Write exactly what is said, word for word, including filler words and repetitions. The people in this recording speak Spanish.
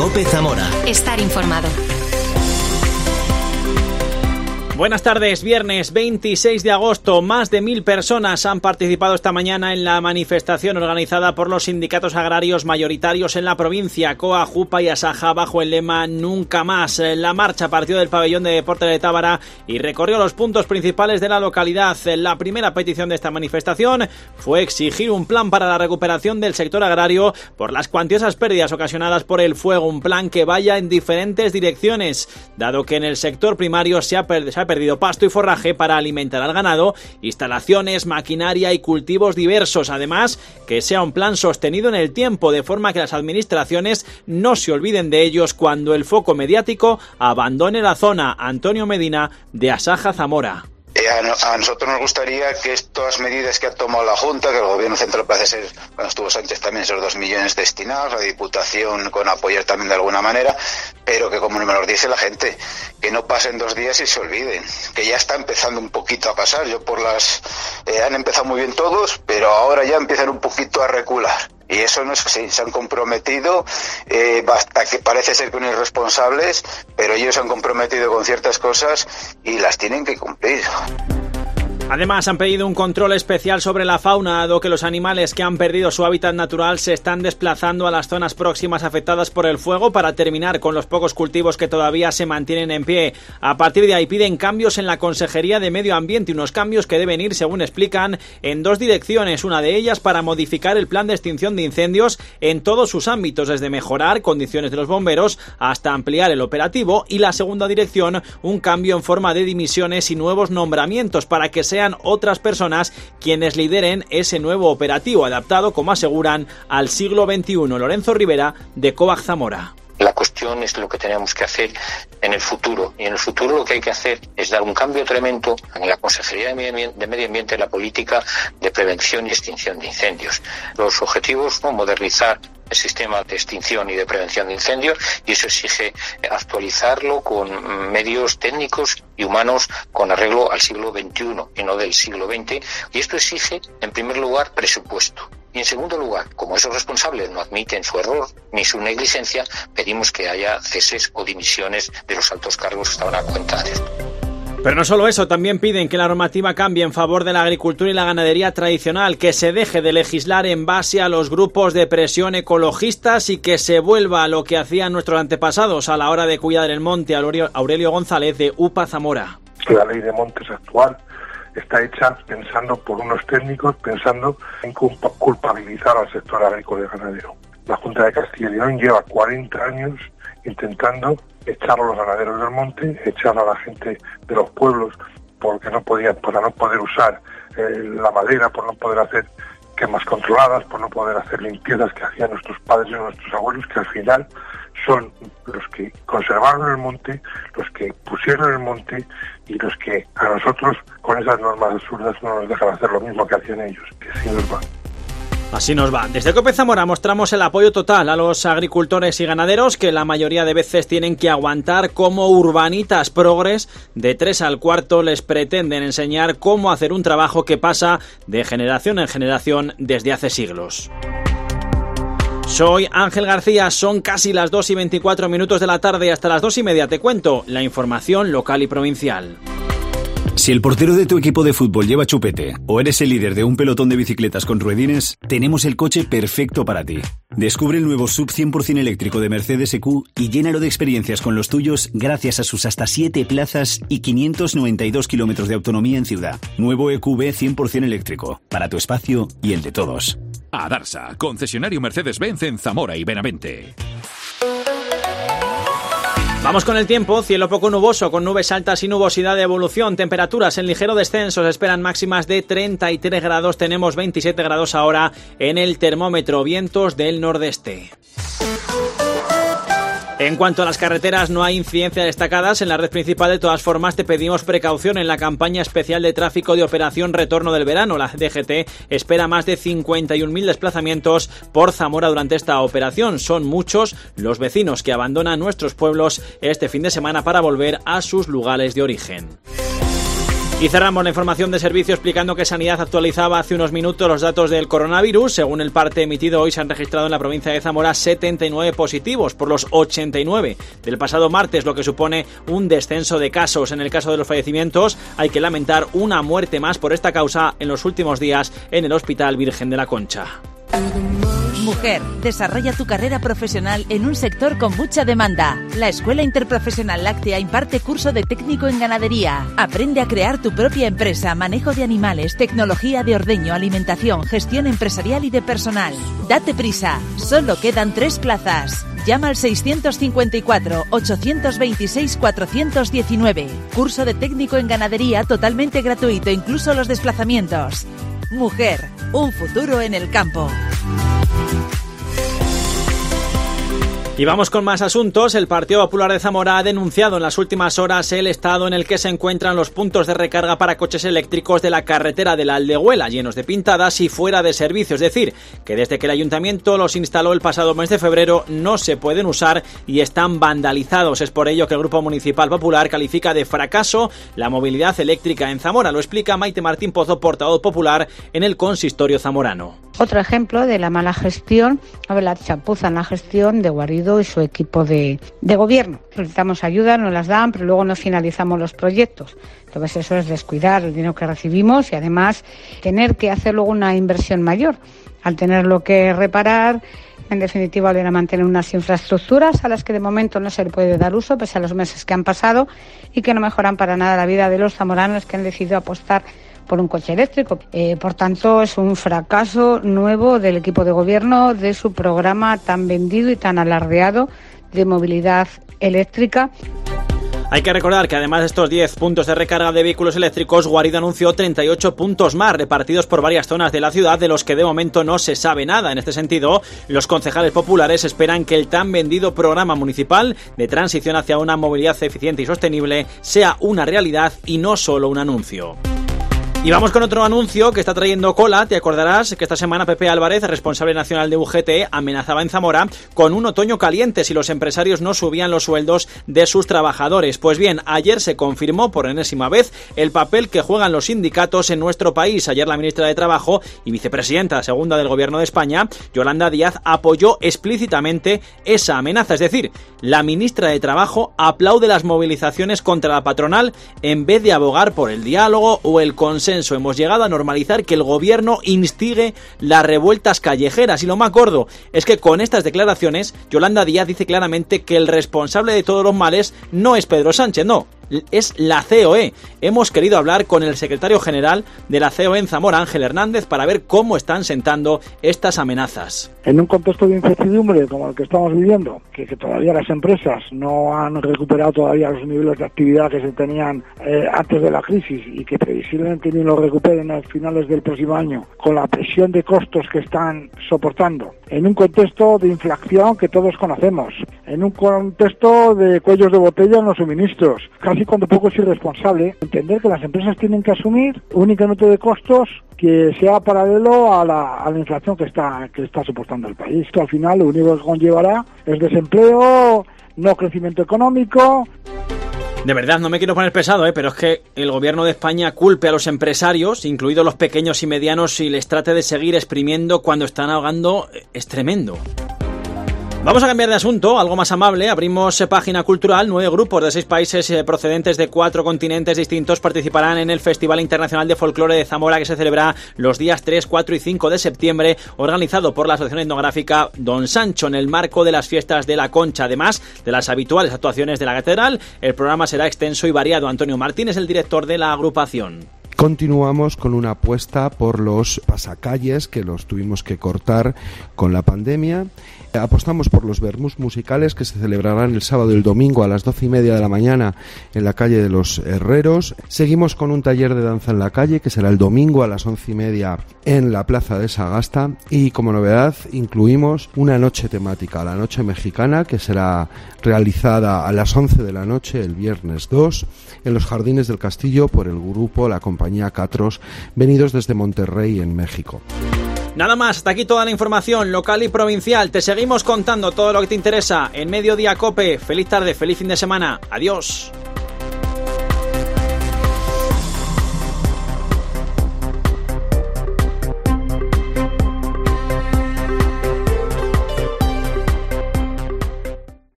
COPE Zamora. Estar informado. Buenas tardes, viernes veintiséis de agosto. Más de mil personas han participado esta mañana en la manifestación organizada por los sindicatos agrarios mayoritarios en la provincia, COA, JUPA y ASAJA, bajo el lema Nunca Más. La marcha partió del pabellón de deporte de Tábara y recorrió los puntos principales de la localidad. La primera petición de esta manifestación fue exigir un plan para la recuperación del sector agrario por las cuantiosas pérdidas ocasionadas por el fuego, un plan que vaya en diferentes direcciones, dado que en el sector primario se ha perdido perdido pasto y forraje para alimentar al ganado, instalaciones, maquinaria y cultivos diversos. Además, que sea un plan sostenido en el tiempo, de forma que las administraciones no se olviden de ellos cuando el foco mediático abandone la zona. Antonio Medina, de ASAJA Zamora. Eh, a, no, a nosotros nos gustaría que estas medidas que ha tomado la Junta, que el Gobierno Central parece ser, cuando estuvo Sánchez también esos dos millones destinados, la Diputación con apoyar también de alguna manera, pero que como me lo dice la gente, que no pasen dos días y se olviden, que ya está empezando un poquito a pasar. Yo por las... Eh, han empezado muy bien todos, pero ahora ya empiezan un poquito a recular. Y eso no es así, se han comprometido, eh, basta que parece ser que son irresponsables, pero ellos se han comprometido con ciertas cosas y las tienen que cumplir. Además, han pedido un control especial sobre la fauna, dado que los animales que han perdido su hábitat natural se están desplazando a las zonas próximas afectadas por el fuego para terminar con los pocos cultivos que todavía se mantienen en pie. A partir de ahí piden cambios en la Consejería de Medio Ambiente, unos cambios que deben ir, según explican, en dos direcciones. Una de ellas para modificar el plan de extinción de incendios en todos sus ámbitos, desde mejorar condiciones de los bomberos hasta ampliar el operativo, y la segunda dirección, un cambio en forma de dimisiones y nuevos nombramientos para que sean otras personas quienes lideren ese nuevo operativo adaptado, como aseguran, al siglo veintiuno. Lorenzo Rivera, de COAG Zamora. La cuestión es lo que tenemos que hacer en el futuro. Y en el futuro lo que hay que hacer es dar un cambio tremendo en la Consejería de Medio Ambiente, en la política de prevención y extinción de incendios. Los objetivos, ¿no?, modernizar el sistema de extinción y de prevención de incendios, y eso exige actualizarlo con medios técnicos y humanos con arreglo al siglo veintiuno y no del siglo veinte. Y esto exige, en primer lugar, presupuesto. Y en segundo lugar, como esos responsables no admiten su error ni su negligencia, pedimos que haya ceses o dimisiones de los altos cargos que estaban a cuenta de esto. Pero no solo eso, también piden que la normativa cambie en favor de la agricultura y la ganadería tradicional, que se deje de legislar en base a los grupos de presión ecologistas y que se vuelva a lo que hacían nuestros antepasados a la hora de cuidar el monte. Aurelio González, de UPA Zamora. La ley de montes actual está hecha pensando por unos técnicos, pensando en culpabilizar al sector agrícola y ganadero. La Junta de Castilla y León lleva cuarenta años intentando echar a los ganaderos del monte, echar a la gente de los pueblos porque no podían, para no poder usar eh, la madera, por no poder hacer quemas controladas, por no poder hacer limpiezas que hacían nuestros padres y nuestros abuelos, que al final son los que conservaron el monte, los que pusieron el monte y los que a nosotros con esas normas absurdas no nos dejan hacer lo mismo que hacían ellos, que sí nos va. Así nos va. Desde COPE Zamora mostramos el apoyo total a los agricultores y ganaderos, que la mayoría de veces tienen que aguantar como urbanitas progres de tres al cuarto les pretenden enseñar cómo hacer un trabajo que pasa de generación en generación desde hace siglos. Soy Ángel García, son casi las dos y veinticuatro minutos de la tarde, hasta las dos y media te cuento la información local y provincial. Si el portero de tu equipo de fútbol lleva chupete o eres el líder de un pelotón de bicicletas con ruedines, tenemos el coche perfecto para ti. Descubre el nuevo S U V cien por ciento eléctrico de Mercedes E Q y llénalo de experiencias con los tuyos gracias a sus hasta siete plazas y quinientos noventa y dos kilómetros de autonomía en ciudad. Nuevo E Q B cien por ciento eléctrico, para tu espacio y el de todos. Adarsa, concesionario Mercedes-Benz en Zamora y Benavente. Vamos con el tiempo, cielo poco nuboso, con nubes altas y nubosidad de evolución, temperaturas en ligero descenso, se esperan máximas de treinta y tres grados, tenemos veintisiete grados ahora en el termómetro, vientos del nordeste. En cuanto a las carreteras, no hay incidencias destacadas en la red principal. De todas formas, te pedimos precaución en la campaña especial de tráfico de Operación Retorno del Verano. La D G T espera más de cincuenta y un mil desplazamientos por Zamora durante esta operación. Son muchos los vecinos que abandonan nuestros pueblos este fin de semana para volver a sus lugares de origen. Y cerramos la información de servicio explicando que Sanidad actualizaba hace unos minutos los datos del coronavirus. Según el parte emitido hoy, se han registrado en la provincia de Zamora setenta y nueve positivos por los ochenta y nueve del pasado martes, lo que supone un descenso de casos. En el caso de los fallecimientos, hay que lamentar una muerte más por esta causa en los últimos días en el Hospital Virgen de la Concha. Mujer, desarrolla tu carrera profesional en un sector con mucha demanda. La Escuela Interprofesional Láctea imparte curso de técnico en ganadería. Aprende a crear tu propia empresa, manejo de animales, tecnología de ordeño, alimentación, gestión empresarial y de personal. Date prisa, solo quedan tres plazas. Llama al seiscientos cincuenta y cuatro, ochocientos veintiséis, cuatrocientos diecinueve. Curso de técnico en ganadería totalmente gratuito, incluso los desplazamientos. Mujer, un futuro en el campo. Y vamos con más asuntos. El Partido Popular de Zamora ha denunciado en las últimas horas el estado en el que se encuentran los puntos de recarga para coches eléctricos de la carretera de la Aldehuela, llenos de pintadas y fuera de servicio. Es decir, que desde que el ayuntamiento los instaló el pasado mes de febrero no se pueden usar y están vandalizados. Es por ello que el Grupo Municipal Popular califica de fracaso la movilidad eléctrica en Zamora. Lo explica Maite Martín Pozo, portavoz popular en el consistorio zamorano. Otro ejemplo de la mala gestión, o de la chapuza en la gestión de Guarido y su equipo de, de gobierno. Solicitamos ayuda, nos las dan, pero luego no finalizamos los proyectos. Entonces eso es descuidar el dinero que recibimos y además tener que hacer luego una inversión mayor. Al tenerlo que reparar, en definitiva, volver a mantener unas infraestructuras a las que de momento no se le puede dar uso, pese a los meses que han pasado, y que no mejoran para nada la vida de los zamoranos que han decidido apostar por un coche eléctrico. Eh, por tanto, es un fracaso nuevo del equipo de gobierno, de su programa tan vendido y tan alardeado de movilidad eléctrica. Hay que recordar que además de estos diez puntos de recarga de vehículos eléctricos, Guarido anunció treinta y ocho puntos más repartidos por varias zonas de la ciudad, de los que de momento no se sabe nada. En este sentido, los concejales populares esperan que el tan vendido programa municipal de transición hacia una movilidad eficiente y sostenible sea una realidad y no solo un anuncio. Y vamos con otro anuncio que está trayendo cola. Te acordarás que esta semana Pepe Álvarez, responsable nacional de U G T, amenazaba en Zamora con un otoño caliente si los empresarios no subían los sueldos de sus trabajadores. Pues bien, ayer se confirmó por enésima vez el papel que juegan los sindicatos en nuestro país. Ayer la ministra de Trabajo y vicepresidenta segunda del Gobierno de España, Yolanda Díaz, apoyó explícitamente esa amenaza. Es decir, la ministra de Trabajo aplaude las movilizaciones contra la patronal en vez de abogar por el diálogo o el consenso. Hemos llegado a normalizar que el gobierno instigue las revueltas callejeras, y lo más gordo es que con estas declaraciones Yolanda Díaz dice claramente que el responsable de todos los males no es Pedro Sánchez, no, es la C O E. Hemos querido hablar con el secretario general de la C O E en Zamora, Ángel Hernández, para ver cómo están sentando estas amenazas. En un contexto de incertidumbre como el que estamos viviendo, que, que todavía las empresas no han recuperado todavía los niveles de actividad que se tenían eh, antes de la crisis y que previsiblemente ni lo recuperen a finales del próximo año, con la presión de costos que están soportando, en un contexto de inflación que todos conocemos, en un contexto de cuellos de botella en los suministros, casi cuando poco es irresponsable entender que las empresas tienen que asumir un incremento de costos que sea paralelo a la, a la inflación que está, que está soportando el país. Esto al final lo único que conllevará es desempleo, no crecimiento económico. De verdad, no me quiero poner pesado, ¿eh? pero es que el gobierno de España culpe a los empresarios, incluidos los pequeños y medianos, y les trate de seguir exprimiendo cuando están ahogando, es tremendo. Vamos a cambiar de asunto, algo más amable. Abrimos página cultural. Nueve grupos de seis países eh, procedentes de cuatro continentes distintos participarán en el Festival Internacional de Folclore de Zamora, que se celebra los días tres, cuatro y cinco de septiembre, organizado por la Asociación Etnográfica Don Sancho, en el marco de las fiestas de la Concha. Además de las habituales actuaciones de la catedral, el programa será extenso y variado. Antonio Martín es el director de la agrupación. Continuamos con una apuesta por los pasacalles, que los tuvimos que cortar con la pandemia. Apostamos por los vermús musicales, que se celebrarán el sábado y el domingo a las doce y media de la mañana en la calle de los Herreros. Seguimos con un taller de danza en la calle, que será el domingo a las once y media en la plaza de Sagasta. Y como novedad incluimos una noche temática, la noche mexicana, que será realizada a las once de la noche el viernes dos en los Jardines del Castillo por el grupo La Compañía Catros, venidos desde Monterrey, en México. Nada más, hasta aquí toda la información local y provincial. Te seguimos contando todo lo que te interesa en Mediodía Cope. Feliz tarde, feliz fin de semana. Adiós.